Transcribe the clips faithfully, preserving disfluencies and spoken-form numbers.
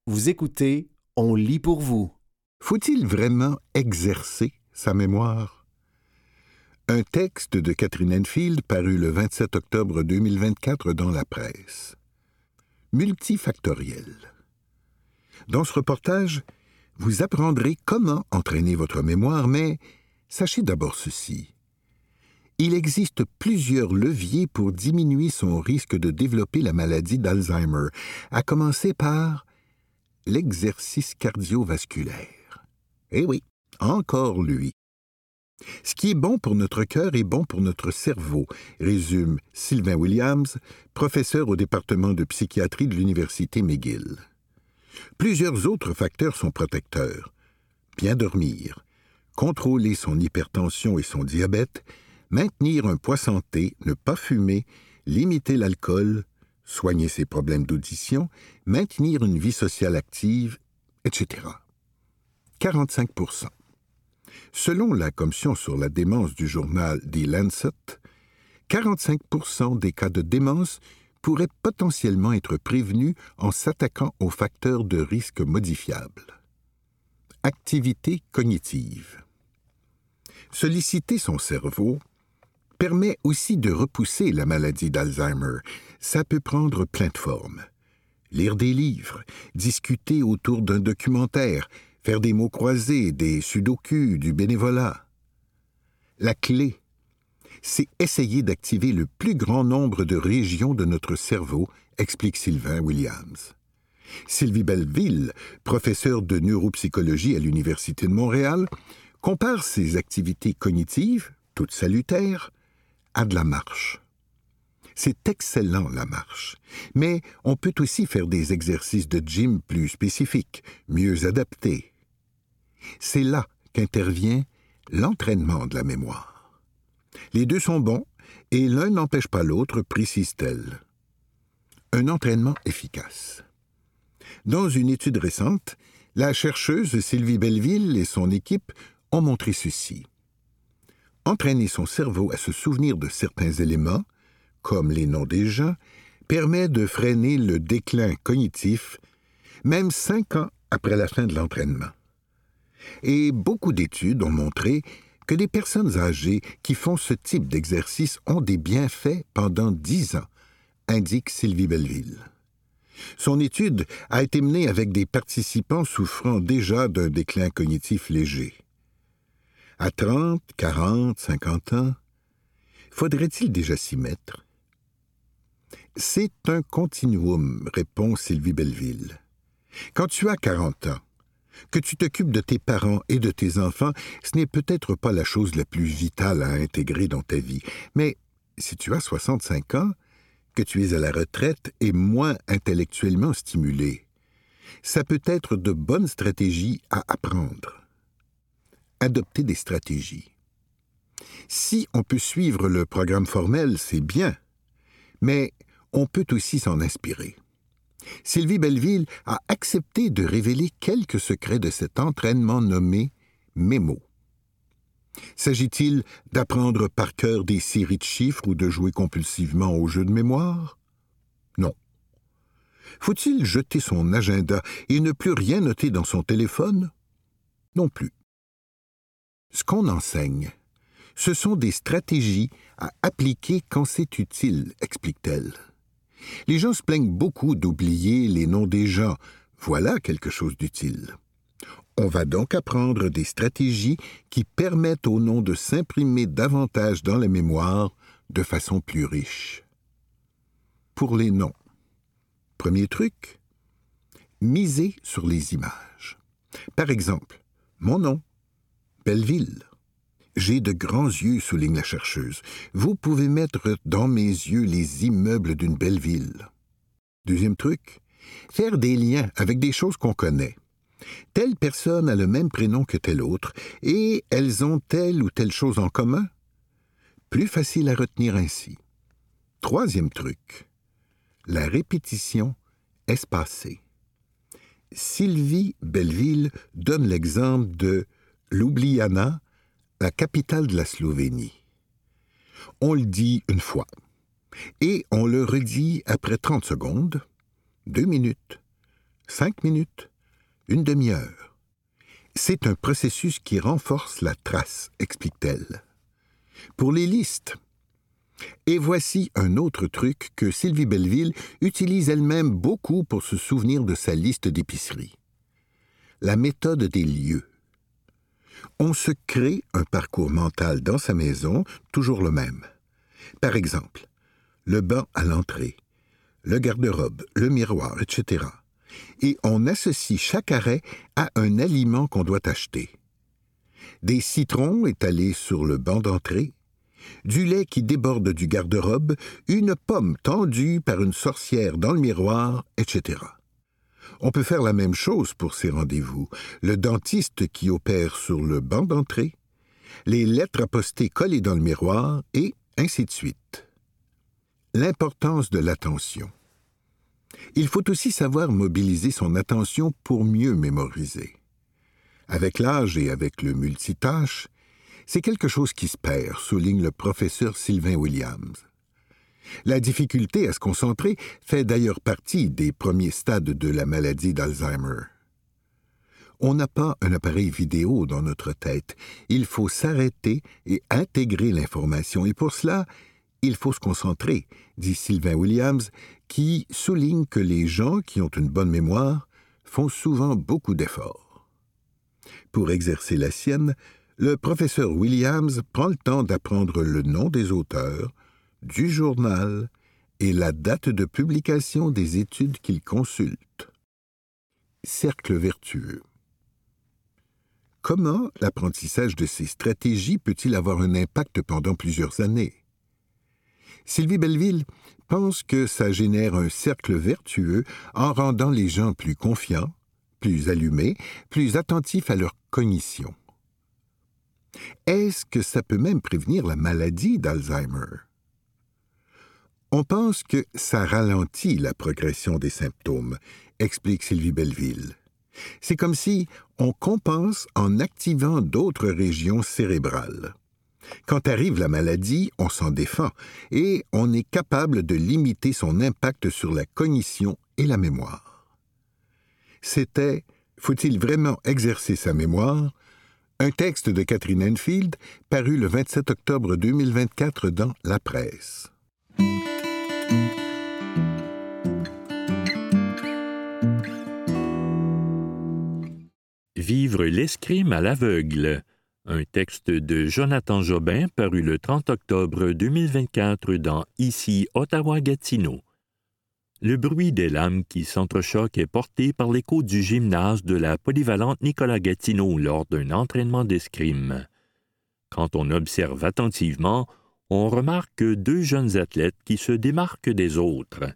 Vous écoutez, on lit pour vous. Faut-il vraiment exercer sa mémoire? Un texte de Catherine Enfield paru le vingt-sept octobre deux mille vingt-quatre dans la presse. Multifactoriel. Dans ce reportage, vous apprendrez comment entraîner votre mémoire, mais sachez d'abord ceci. Il existe plusieurs leviers pour diminuer son risque de développer la maladie d'Alzheimer, à commencer par l'exercice cardiovasculaire. Eh oui, encore lui. Ce qui est bon pour notre cœur est bon pour notre cerveau, résume Sylvain Williams, professeur au département de psychiatrie de l'Université McGill. Plusieurs autres facteurs sont protecteurs. Bien dormir, contrôler son hypertension et son diabète, maintenir un poids santé, ne pas fumer, limiter l'alcool, soigner ses problèmes d'audition, maintenir une vie sociale active, et cetera. quarante-cinq pour cent. Selon la commission sur la démence du journal The Lancet, quarante-cinq pour cent des cas de démence pourraient potentiellement être prévenus en s'attaquant aux facteurs de risque modifiables. Activité cognitive. Solliciter son cerveau permet aussi de repousser la maladie d'Alzheimer. Ça peut prendre plein de formes. Lire des livres, discuter autour d'un documentaire, faire des mots croisés, des sudoku, du bénévolat. La clé, c'est essayer d'activer le plus grand nombre de régions de notre cerveau, explique Sylvain Williams. Sylvie Belleville, professeure de neuropsychologie à l'Université de Montréal, compare ces activités cognitives, toutes salutaires, à de la marche. C'est excellent, la marche, mais on peut aussi faire des exercices de gym plus spécifiques, mieux adaptés. C'est là qu'intervient l'entraînement de la mémoire. Les deux sont bons, et l'un n'empêche pas l'autre, précise-t-elle. Un entraînement efficace. Dans une étude récente, la chercheuse Sylvie Belleville et son équipe ont montré ceci. Entraîner son cerveau à se souvenir de certains éléments, comme les noms des gens, permet de freiner le déclin cognitif, même cinq ans après la fin de l'entraînement. Et beaucoup d'études ont montré que les personnes âgées qui font ce type d'exercice ont des bienfaits pendant dix ans, indique Sylvie Belleville. Son étude a été menée avec des participants souffrant déjà d'un déclin cognitif léger. À trente, quarante, cinquante ans, faudrait-il déjà s'y mettre? C'est un continuum, répond Sylvie Belleville. Quand tu as quarante ans, que tu t'occupes de tes parents et de tes enfants, ce n'est peut-être pas la chose la plus vitale à intégrer dans ta vie. Mais si tu as soixante-cinq ans, que tu es à la retraite et moins intellectuellement stimulé, ça peut être de bonnes stratégies à apprendre. Adopter des stratégies. Si on peut suivre le programme formel, c'est bien, mais on peut aussi s'en inspirer. Sylvie Belleville a accepté de révéler quelques secrets de cet entraînement nommé mémo. S'agit-il d'apprendre par cœur des séries de chiffres ou de jouer compulsivement aux jeux de mémoire? Non. Faut-il jeter son agenda et ne plus rien noter dans son téléphone? Non plus. Ce qu'on enseigne, ce sont des stratégies à appliquer quand c'est utile, explique-t-elle. Les gens se plaignent beaucoup d'oublier les noms des gens. Voilà quelque chose d'utile. On va donc apprendre des stratégies qui permettent aux noms de s'imprimer davantage dans la mémoire de façon plus riche. Pour les noms. Premier truc, miser sur les images. Par exemple, mon nom, Belleville. J'ai de grands yeux, souligne la chercheuse. Vous pouvez mettre dans mes yeux les immeubles d'une belle ville. Deuxième truc, faire des liens avec des choses qu'on connaît. Telle personne a le même prénom que telle autre, et elles ont telle ou telle chose en commun. Plus facile à retenir ainsi. Troisième truc, la répétition espacée. Sylvie Belleville donne l'exemple de Ljubljana, la capitale de la Slovénie. On le dit une fois, et on le redit après trente secondes, deux minutes, cinq minutes, une demi-heure. C'est un processus qui renforce la trace, explique-t-elle. Pour les listes. Et voici un autre truc que Sylvie Belleville utilise elle-même beaucoup pour se souvenir de sa liste d'épicerie. La méthode des lieux. On se crée un parcours mental dans sa maison, toujours le même. Par exemple, le banc à l'entrée, le garde-robe, le miroir, et cetera. Et on associe chaque arrêt à un aliment qu'on doit acheter. Des citrons étalés sur le banc d'entrée, du lait qui déborde du garde-robe, une pomme tendue par une sorcière dans le miroir, et cetera. On peut faire la même chose pour ces rendez-vous. Le dentiste qui opère sur le banc d'entrée, les lettres à poster collées dans le miroir, et ainsi de suite. L'importance de l'attention. Il faut aussi savoir mobiliser son attention pour mieux mémoriser. Avec l'âge et avec le multitâche, c'est quelque chose qui se perd, souligne le professeur Sylvain Williams. La difficulté à se concentrer fait d'ailleurs partie des premiers stades de la maladie d'Alzheimer. On n'a pas un appareil vidéo dans notre tête. Il faut s'arrêter et intégrer l'information. Et pour cela, il faut se concentrer, dit Sylvain Williams, qui souligne que les gens qui ont une bonne mémoire font souvent beaucoup d'efforts. Pour exercer la sienne, le professeur Williams prend le temps d'apprendre le nom des auteurs, du journal et la date de publication des études qu'il consulte. Cercle vertueux. Comment l'apprentissage de ces stratégies peut-il avoir un impact pendant plusieurs années? Sylvie Belleville pense que ça génère un cercle vertueux en rendant les gens plus confiants, plus allumés, plus attentifs à leur cognition. Est-ce que ça peut même prévenir la maladie d'Alzheimer? On pense que ça ralentit la progression des symptômes, explique Sylvie Belleville. C'est comme si on compense en activant d'autres régions cérébrales. Quand arrive la maladie, on s'en défend et on est capable de limiter son impact sur la cognition et la mémoire. C'était « Faut-il vraiment exercer sa mémoire ?» un texte de Catherine Enfield paru le vingt-sept octobre deux mille vingt-quatre dans La Presse. Vivre l'escrime à l'aveugle. Un texte de Jonathan Jobin paru le trente octobre deux mille vingt-quatre dans Ici Ottawa-Gatineau. Le bruit des lames qui s'entrechoquent est porté par l'écho du gymnase de la polyvalente Nicolas-Gatineau lors d'un entraînement d'escrime. Quand on observe attentivement, on remarque deux jeunes athlètes qui se démarquent des autres.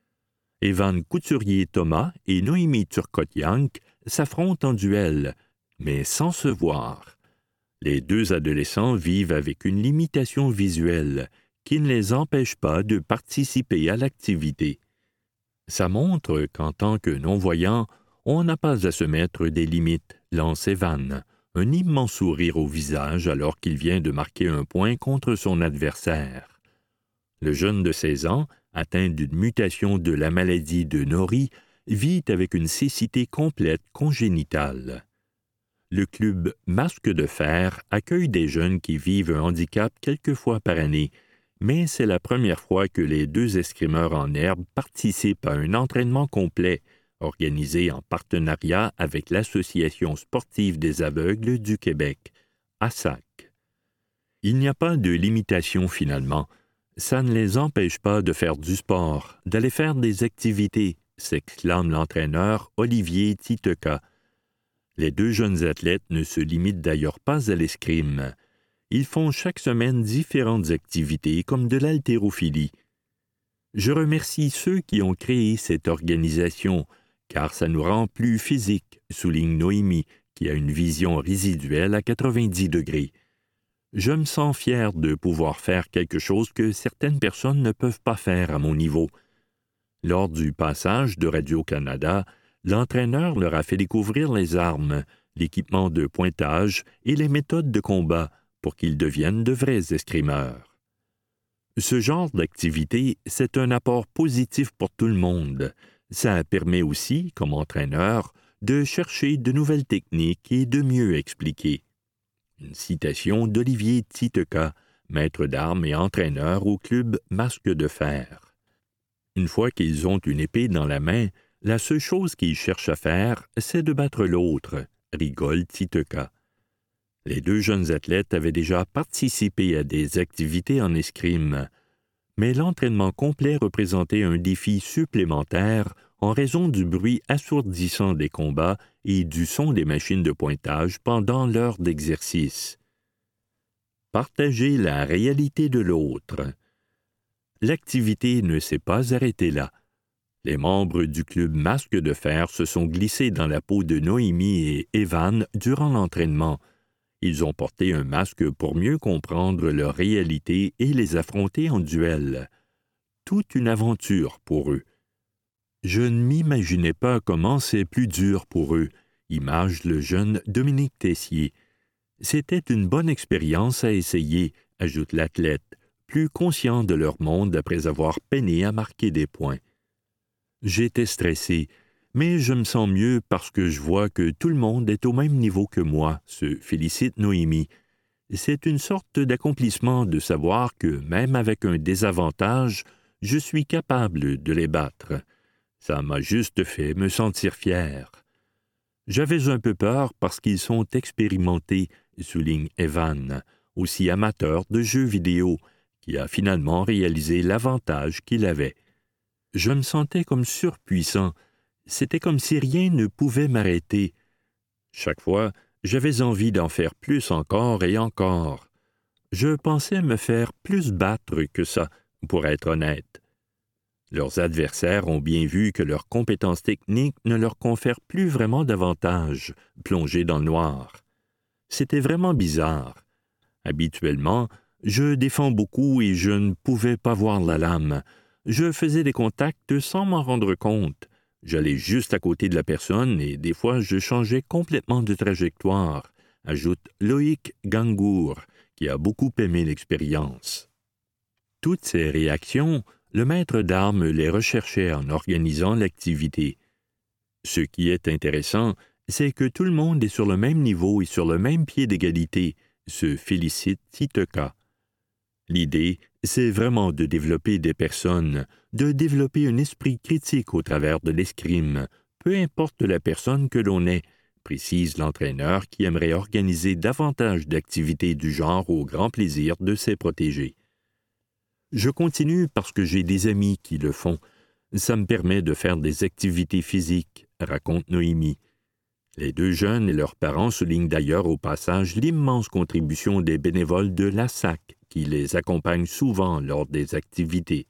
Evan Couturier-Thomas et Noémie Turcotte-Yank s'affrontent en duel, mais sans se voir. Les deux adolescents vivent avec une limitation visuelle qui ne les empêche pas de participer à l'activité. Ça montre qu'en tant que non-voyant, on n'a pas à se mettre des limites, lance Evan, un immense sourire au visage alors qu'il vient de marquer un point contre son adversaire. Le jeune de seize ans, atteint d'une mutation de la maladie de Norrie, vit avec une cécité complète congénitale. Le club Masque de Fer accueille des jeunes qui vivent un handicap quelques fois par année, mais c'est la première fois que les deux escrimeurs en herbe participent à un entraînement complet, organisé en partenariat avec l'Association sportive des aveugles du Québec, A S A C. Il n'y a pas de limitation finalement. Ça ne les empêche pas de faire du sport, d'aller faire des activités, s'exclame l'entraîneur Olivier Titeka. Les deux jeunes athlètes ne se limitent d'ailleurs pas à l'escrime. Ils font chaque semaine différentes activités comme de l'haltérophilie. Je remercie ceux qui ont créé cette organisation, car ça nous rend plus physiques, souligne Noémie, qui a une vision résiduelle à quatre-vingt-dix degrés. Je me sens fier de pouvoir faire quelque chose que certaines personnes ne peuvent pas faire à mon niveau. Lors du passage de Radio-Canada, l'entraîneur leur a fait découvrir les armes, l'équipement de pointage et les méthodes de combat pour qu'ils deviennent de vrais escrimeurs. Ce genre d'activité, c'est un apport positif pour tout le monde. Ça permet aussi, comme entraîneur, de chercher de nouvelles techniques et de mieux expliquer. Une citation d'Olivier Titeka, maître d'armes et entraîneur au club Masque de Fer. Une fois qu'ils ont une épée dans la main, la seule chose qu'ils cherchent à faire, c'est de battre l'autre, rigole Titeka. Les deux jeunes athlètes avaient déjà participé à des activités en escrime, mais l'entraînement complet représentait un défi supplémentaire en raison du bruit assourdissant des combats et du son des machines de pointage pendant l'heure d'exercice. Partager la réalité de l'autre. L'activité ne s'est pas arrêtée là. Les membres du club Masque de Fer se sont glissés dans la peau de Noémie et Evan durant l'entraînement. Ils ont porté un masque pour mieux comprendre leur réalité et les affronter en duel. Toute une aventure pour eux. Je ne m'imaginais pas comment c'est plus dur pour eux, image le jeune Dominique Tessier. C'était une bonne expérience à essayer, ajoute l'athlète, plus conscient de leur monde après avoir peiné à marquer des points. J'étais stressé, mais je me sens mieux parce que je vois que tout le monde est au même niveau que moi, se félicite Noémie. C'est une sorte d'accomplissement de savoir que, même avec un désavantage, je suis capable de les battre. Ça m'a juste fait me sentir fier. J'avais un peu peur parce qu'ils sont expérimentés, souligne Evan, aussi amateur de jeux vidéo, qui a finalement réalisé l'avantage qu'il avait. Je me sentais comme surpuissant. C'était comme si rien ne pouvait m'arrêter. Chaque fois, j'avais envie d'en faire plus encore et encore. Je pensais me faire plus battre que ça, pour être honnête. Leurs adversaires ont bien vu que leurs compétences techniques ne leur confèrent plus vraiment d'avantages, plongés dans le noir. C'était vraiment bizarre. Habituellement, je défends beaucoup et je ne pouvais pas voir la lame. Je faisais des contacts sans m'en rendre compte. J'allais juste à côté de la personne et des fois je changeais complètement de trajectoire, ajoute Loïc Gangour, qui a beaucoup aimé l'expérience. Toutes ces réactions, le maître d'armes les recherchait en organisant l'activité. Ce qui est intéressant, c'est que tout le monde est sur le même niveau et sur le même pied d'égalité, se félicite Titeka. L'idée, c'est vraiment de développer des personnes, de développer un esprit critique au travers de l'escrime, peu importe la personne que l'on est, précise l'entraîneur qui aimerait organiser davantage d'activités du genre au grand plaisir de ses protégés. Je continue parce que j'ai des amis qui le font. Ça me permet de faire des activités physiques, raconte Noémie. Les deux jeunes et leurs parents soulignent d'ailleurs au passage l'immense contribution des bénévoles de l'A S A C qui les accompagnent souvent lors des activités.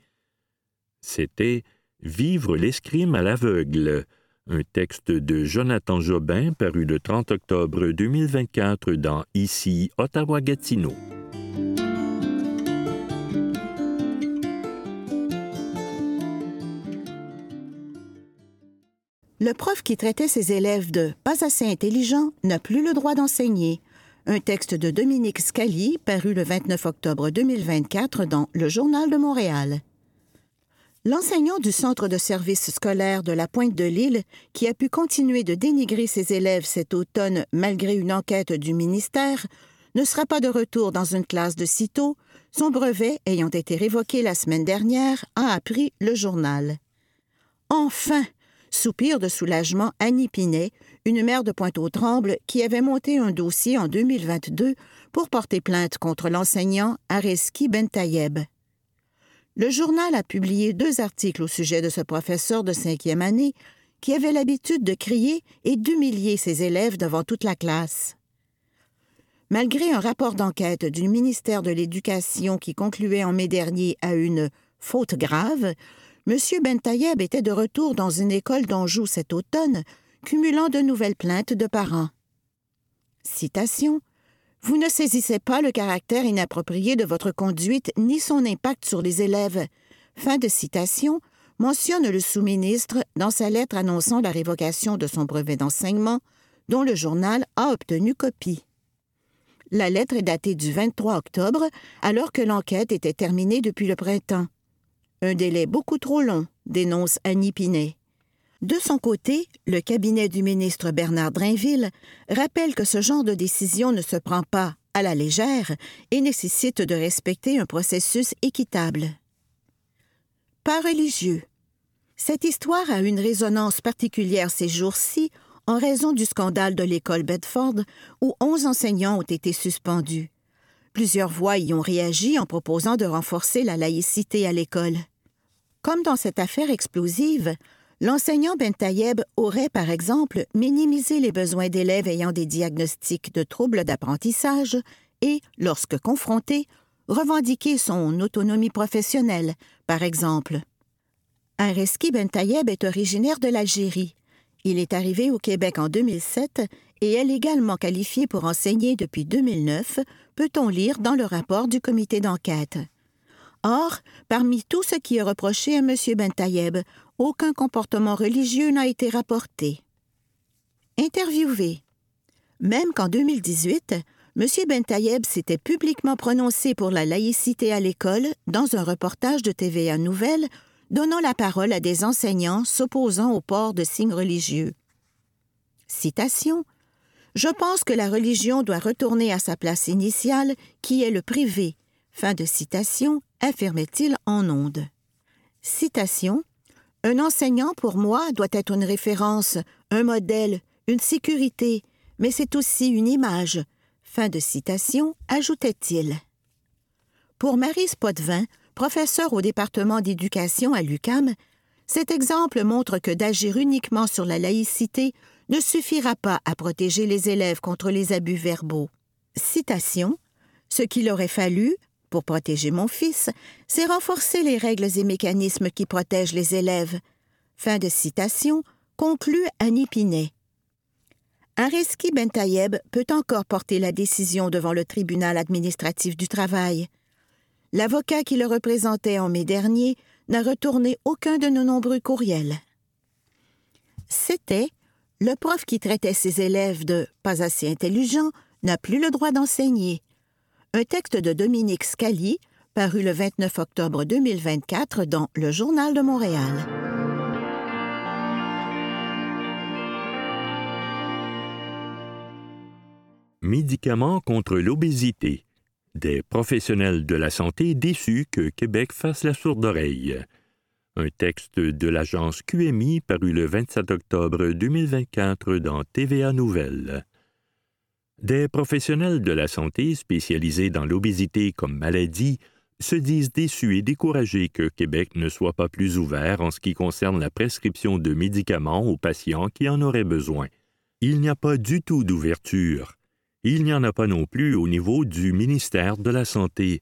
C'était « Vivre l'escrime à l'aveugle », un texte de Jonathan Jobin paru le trente octobre deux mille vingt-quatre dans Ici, Ottawa-Gatineau. Le prof qui traitait ses élèves de « pas assez intelligents » n'a plus le droit d'enseigner. Un texte de Dominique Scali, paru le vingt-neuf octobre deux mille vingt-quatre dans Le Journal de Montréal. L'enseignant du centre de service scolaire de la Pointe-de-l'Île, qui a pu continuer de dénigrer ses élèves cet automne malgré une enquête du ministère, ne sera pas de retour dans une classe de sitôt, son brevet ayant été révoqué la semaine dernière, a appris le journal. Enfin! Soupir de soulagement Annie Pinet, une mère de Pointe-aux-Trembles qui avait monté un dossier en deux mille vingt-deux pour porter plainte contre l'enseignant Areski Bentayeb. Le journal a publié deux articles au sujet de ce professeur de cinquième année qui avait l'habitude de crier et d'humilier ses élèves devant toute la classe. Malgré un rapport d'enquête du ministère de l'Éducation qui concluait en mai dernier à une « faute grave », M. Bentayeb était de retour dans une école d'Anjou cet automne, cumulant de nouvelles plaintes de parents. Citation. « Vous ne saisissez pas le caractère inapproprié de votre conduite ni son impact sur les élèves. » Fin de citation, mentionne le sous-ministre dans sa lettre annonçant la révocation de son brevet d'enseignement, dont le journal a obtenu copie. La lettre est datée du vingt-trois octobre, alors que l'enquête était terminée depuis le printemps. Un délai beaucoup trop long, dénonce Annie Pinet. De son côté, le cabinet du ministre Bernard Drainville rappelle que ce genre de décision ne se prend pas à la légère et nécessite de respecter un processus équitable. Pas religieux. Cette histoire a une résonance particulière ces jours-ci en raison du scandale de l'école Bedford où onze enseignants ont été suspendus. Plusieurs voix y ont réagi en proposant de renforcer la laïcité à l'école. Comme dans cette affaire explosive, l'enseignant Bentayeb aurait, par exemple, minimisé les besoins d'élèves ayant des diagnostics de troubles d'apprentissage et, lorsque confronté, revendiqué son autonomie professionnelle, par exemple. Areski Bentayeb est originaire de l'Algérie. Il est arrivé au Québec en deux mille sept et est légalement qualifié pour enseigner depuis deux mille neuf, peut-on lire dans le rapport du comité d'enquête. Or, parmi tout ce qui est reproché à M. Bentayeb, aucun comportement religieux n'a été rapporté. Interviewé. Même qu'en deux mille dix-huit, M. Bentayeb s'était publiquement prononcé pour la laïcité à l'école dans un reportage de T V A Nouvelles donnant la parole à des enseignants s'opposant au port de signes religieux. Citation. « Je pense que la religion doit retourner à sa place initiale, qui est le privé. » Fin de citation, affirmait-il en ondes. Citation. « Un enseignant, pour moi, doit être une référence, un modèle, une sécurité, mais c'est aussi une image. » Fin de citation, ajoutait-il. Pour Maryse Potvin, professeure au département d'éducation à l'U Q A M, cet exemple montre que d'agir uniquement sur la laïcité ne suffira pas à protéger les élèves contre les abus verbaux. Citation. « Ce qu'il aurait fallu, pour protéger mon fils, c'est renforcer les règles et mécanismes qui protègent les élèves. » Fin de citation, conclut Annie Pinet. Areski Bentayeb peut encore porter la décision devant le tribunal administratif du travail. L'avocat qui le représentait en mai dernier n'a retourné aucun de nos nombreux courriels. C'était « Le prof qui traitait ses élèves de « pas assez intelligents » n'a plus le droit d'enseigner ». Un texte de Dominique Scali, paru le vingt-neuf octobre deux mille vingt-quatre dans Le Journal de Montréal. Médicaments contre l'obésité. Des professionnels de la santé déçus que Québec fasse la sourde oreille. Un texte de l'agence Q M I paru le vingt-sept octobre deux mille vingt-quatre dans T V A Nouvelles. Des professionnels de la santé spécialisés dans l'obésité comme maladie se disent déçus et découragés que Québec ne soit pas plus ouvert en ce qui concerne la prescription de médicaments aux patients qui en auraient besoin. Il n'y a pas du tout d'ouverture. Il n'y en a pas non plus au niveau du ministère de la Santé.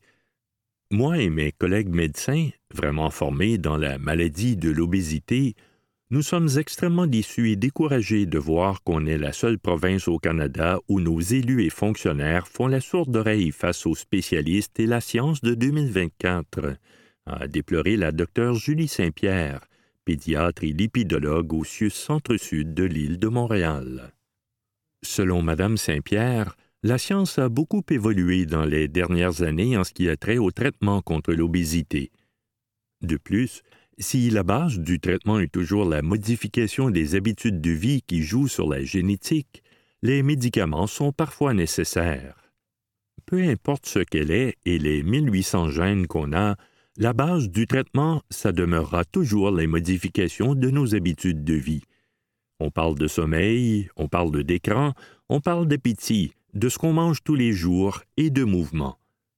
Moi et mes collègues médecins, vraiment formés dans la maladie de l'obésité, nous sommes extrêmement déçus et découragés de voir qu'on est la seule province au Canada où nos élus et fonctionnaires font la sourde oreille face aux spécialistes et la science de deux mille vingt-quatre, a déploré la docteure Julie Saint-Pierre, pédiatre et lipidologue au C I U S Centre-Sud de l'île de Montréal. Selon Mme Saint-Pierre, la science a beaucoup évolué dans les dernières années en ce qui a trait au traitement contre l'obésité. De plus, si la base du traitement est toujours la modification des habitudes de vie qui joue sur la génétique, les médicaments sont parfois nécessaires. Peu importe ce qu'elle est et les mille huit cents gènes qu'on a, la base du traitement, ça demeurera toujours les modifications de nos habitudes de vie. On parle de sommeil, on parle d'écran, on parle d'appétit, de ce qu'on mange tous les jours et de mouvement.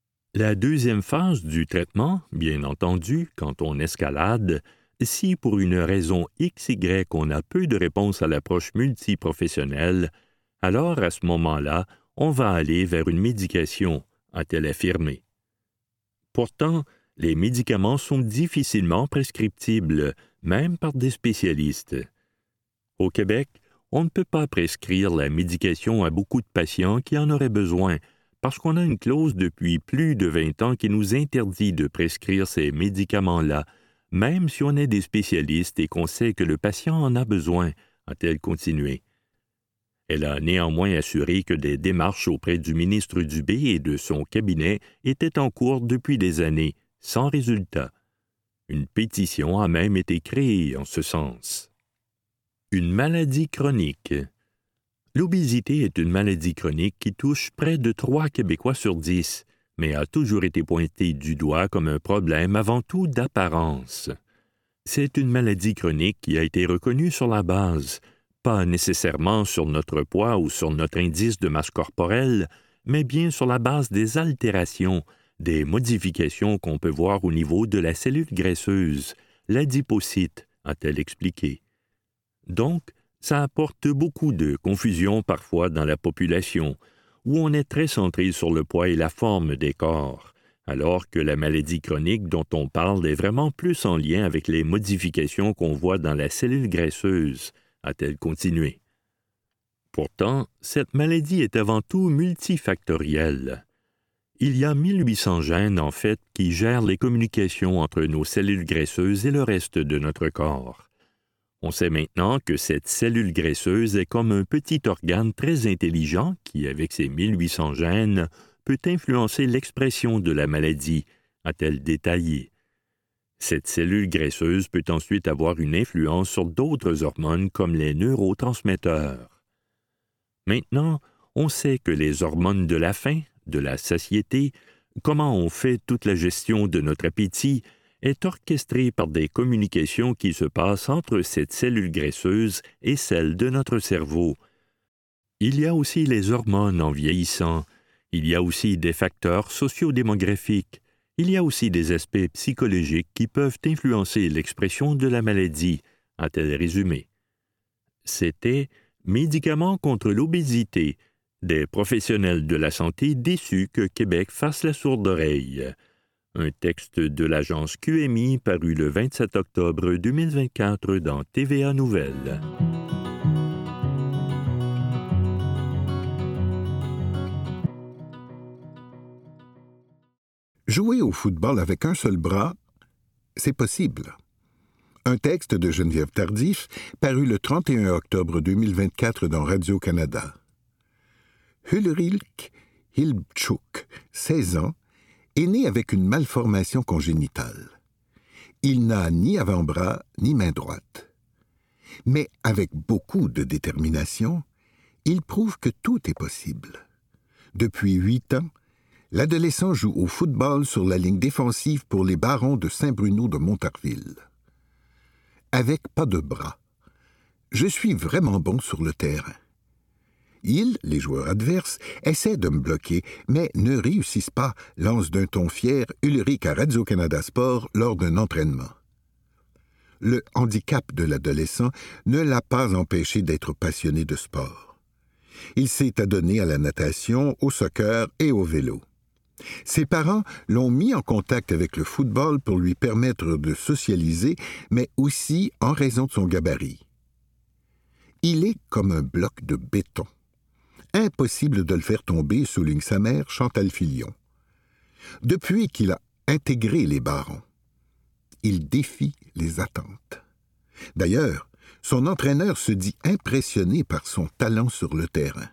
La deuxième phase du traitement, bien entendu, quand on escalade, si pour une raison X Y on a peu de réponse à l'approche multiprofessionnelle, alors à ce moment-là, on va aller vers une médication, a-t-elle affirmé. Pourtant, les médicaments sont difficilement prescriptibles, même par des spécialistes. Au Québec, on ne peut pas prescrire la médication à beaucoup de patients qui en auraient besoin, parce qu'on a une clause depuis plus de vingt ans qui nous interdit de prescrire ces médicaments-là, même si on est des spécialistes et qu'on sait que le patient en a besoin, a-t-elle continué. Elle a néanmoins assuré que des démarches auprès du ministre Dubé et de son cabinet étaient en cours depuis des années, sans résultat. Une pétition a même été créée en ce sens. Une maladie chronique. L'obésité est une maladie chronique qui touche près de trois Québécois sur dix, mais a toujours été pointée du doigt comme un problème avant tout d'apparence. C'est une maladie chronique qui a été reconnue sur la base, pas nécessairement sur notre poids ou sur notre indice de masse corporelle, mais bien sur la base des altérations, des modifications qu'on peut voir au niveau de la cellule graisseuse, l'adipocyte, a-t-elle expliqué. Donc, ça apporte beaucoup de confusion parfois dans la population, où on est très centré sur le poids et la forme des corps, alors que la maladie chronique dont on parle est vraiment plus en lien avec les modifications qu'on voit dans la cellule graisseuse, a-t-elle continué. Pourtant, cette maladie est avant tout multifactorielle. Il y a mille huit cents gènes, en fait, qui gèrent les communications entre nos cellules graisseuses et le reste de notre corps. On sait maintenant que cette cellule graisseuse est comme un petit organe très intelligent qui, avec ses mille huit cents gènes, peut influencer l'expression de la maladie, a-t-elle détaillé. Cette cellule graisseuse peut ensuite avoir une influence sur d'autres hormones comme les neurotransmetteurs. Maintenant, on sait que les hormones de la faim, de la satiété, comment on fait toute la gestion de notre appétit, est orchestrée par des communications qui se passent entre cette cellule graisseuse et celle de notre cerveau. Il y a aussi les hormones en vieillissant, il y a aussi des facteurs sociodémographiques, il y a aussi des aspects psychologiques qui peuvent influencer l'expression de la maladie, a-t-elle résumé. C'était « Médicaments contre l'obésité », des professionnels de la santé déçus que Québec fasse la sourde oreille. Un texte de l'agence Q M I paru le vingt-sept octobre deux mille vingt-quatre dans T V A Nouvelles. Jouer au football avec un seul bras, c'est possible. Un texte de Geneviève Tardif paru le trente et un octobre deux mille vingt-quatre dans Radio-Canada. Ulrich Hilbtschuk, seize ans, est né avec une malformation congénitale. Il n'a ni avant-bras ni main droite. Mais avec beaucoup de détermination, il prouve que tout est possible. Depuis huit ans, l'adolescent joue au football sur la ligne défensive pour les Barons de Saint-Bruno de Montarville. Avec pas de bras, je suis vraiment bon sur le terrain. Ils, les joueurs adverses, essaient de me bloquer, mais ne réussissent pas, lance d'un ton fier Ulrich à Radio-Canada Sport lors d'un entraînement. Le handicap de l'adolescent ne l'a pas empêché d'être passionné de sport. Il s'est adonné à la natation, au soccer et au vélo. Ses parents l'ont mis en contact avec le football pour lui permettre de socialiser, mais aussi en raison de son gabarit. Il est comme un bloc de béton. Impossible de le faire tomber, souligne sa mère, Chantal Filion. Depuis qu'il a intégré les Barons, il défie les attentes. D'ailleurs, son entraîneur se dit impressionné par son talent sur le terrain.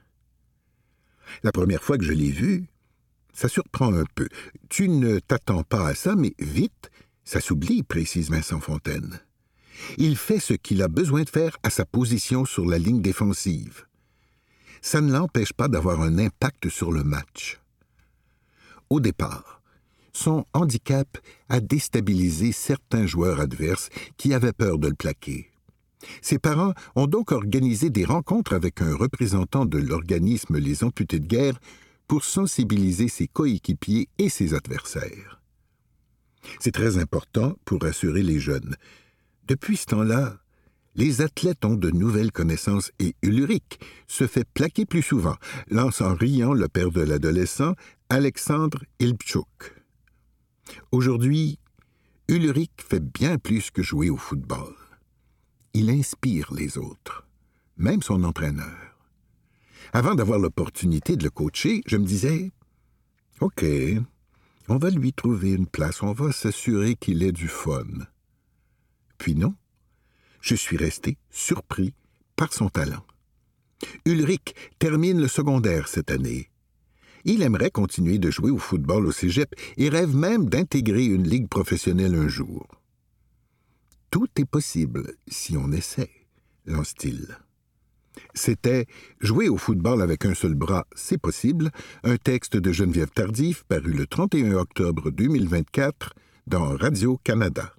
La première fois que je l'ai vu, ça surprend un peu. Tu ne t'attends pas à ça, mais vite, ça s'oublie, précise Vincent Fontaine. Il fait ce qu'il a besoin de faire à sa position sur la ligne défensive. Ça ne l'empêche pas d'avoir un impact sur le match. Au départ, son handicap a déstabilisé certains joueurs adverses qui avaient peur de le plaquer. Ses parents ont donc organisé des rencontres avec un représentant de l'organisme Les Amputés de guerre pour sensibiliser ses coéquipiers et ses adversaires. C'est très important pour rassurer les jeunes. Depuis ce temps-là, les athlètes ont de nouvelles connaissances et Ulrich se fait plaquer plus souvent, lance en riant le père de l'adolescent, Alexandre Hilbtschuk. Aujourd'hui, Ulrich fait bien plus que jouer au football. Il inspire les autres, même son entraîneur. Avant d'avoir l'opportunité de le coacher, je me disais « OK, on va lui trouver une place, on va s'assurer qu'il ait du fun. » Puis non, je suis resté surpris par son talent. Ulrich termine le secondaire cette année. Il aimerait continuer de jouer au football au cégep et rêve même d'intégrer une ligue professionnelle un jour. Tout est possible si on essaie, lance-t-il. C'était « Jouer au football avec un seul bras, c'est possible », un texte de Geneviève Tardif paru le trente et un octobre deux mille vingt-quatre dans Radio-Canada.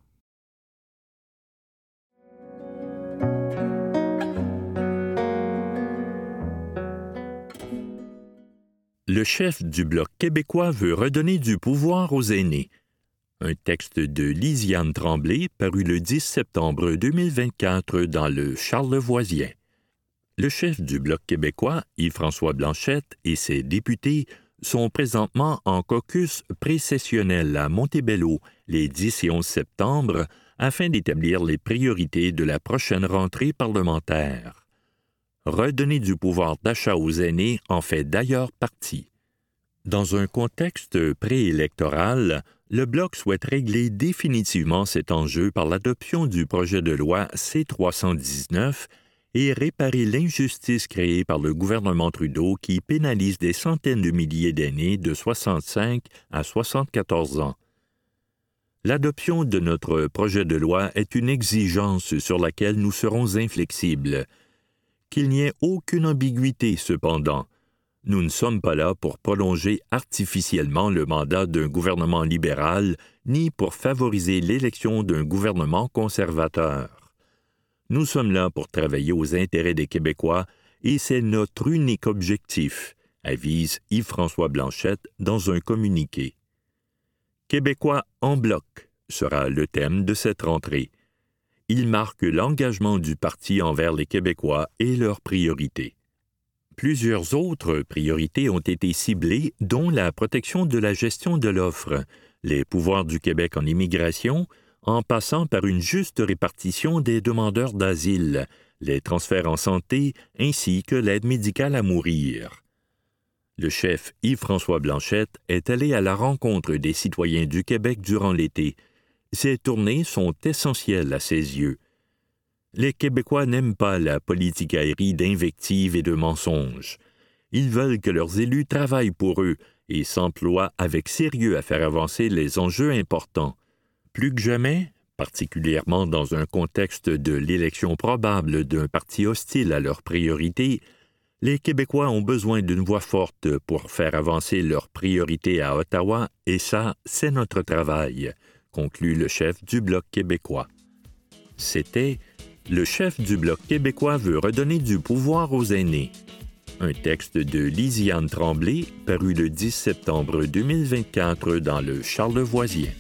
Le chef du Bloc québécois veut redonner du pouvoir aux aînés. Un texte de Lisiane Tremblay paru le dix septembre deux mille vingt-quatre dans le Charlevoisien. Le chef du Bloc québécois, Yves-François Blanchet, et ses députés sont présentement en caucus pré-sessionnel à Montebello les dix et onze septembre afin d'établir les priorités de la prochaine rentrée parlementaire. Redonner du pouvoir d'achat aux aînés en fait d'ailleurs partie. Dans un contexte préélectoral, le Bloc souhaite régler définitivement cet enjeu par l'adoption du projet de loi C trois cent dix-neuf et réparer l'injustice créée par le gouvernement Trudeau qui pénalise des centaines de milliers d'aînés de soixante-cinq à soixante-quatorze ans. L'adoption de notre projet de loi est une exigence sur laquelle nous serons inflexibles. Qu'il n'y ait aucune ambiguïté, cependant. Nous ne sommes pas là pour prolonger artificiellement le mandat d'un gouvernement libéral, ni pour favoriser l'élection d'un gouvernement conservateur. Nous sommes là pour travailler aux intérêts des Québécois et c'est notre unique objectif, avise Yves-François Blanchet dans un communiqué. Québécois en bloc sera le thème de cette rentrée. Il marque l'engagement du parti envers les Québécois et leurs priorités. Plusieurs autres priorités ont été ciblées, dont la protection de la gestion de l'offre, les pouvoirs du Québec en immigration, en passant par une juste répartition des demandeurs d'asile, les transferts en santé ainsi que l'aide médicale à mourir. Le chef Yves-François Blanchet est allé à la rencontre des citoyens du Québec durant l'été. Ces tournées sont essentielles à ses yeux. Les Québécois n'aiment pas la politique aérie d'invectives et de mensonges. Ils veulent que leurs élus travaillent pour eux et s'emploient avec sérieux à faire avancer les enjeux importants. Plus que jamais, particulièrement dans un contexte de l'élection probable d'un parti hostile à leurs priorités, les Québécois ont besoin d'une voix forte pour faire avancer leurs priorités à Ottawa, et ça, c'est notre travail, conclut le chef du Bloc québécois. C'était « Le chef du Bloc québécois veut redonner du pouvoir aux aînés », un texte de Lisiane Tremblay paru le dix septembre deux mille vingt-quatre dans le Charlevoisien.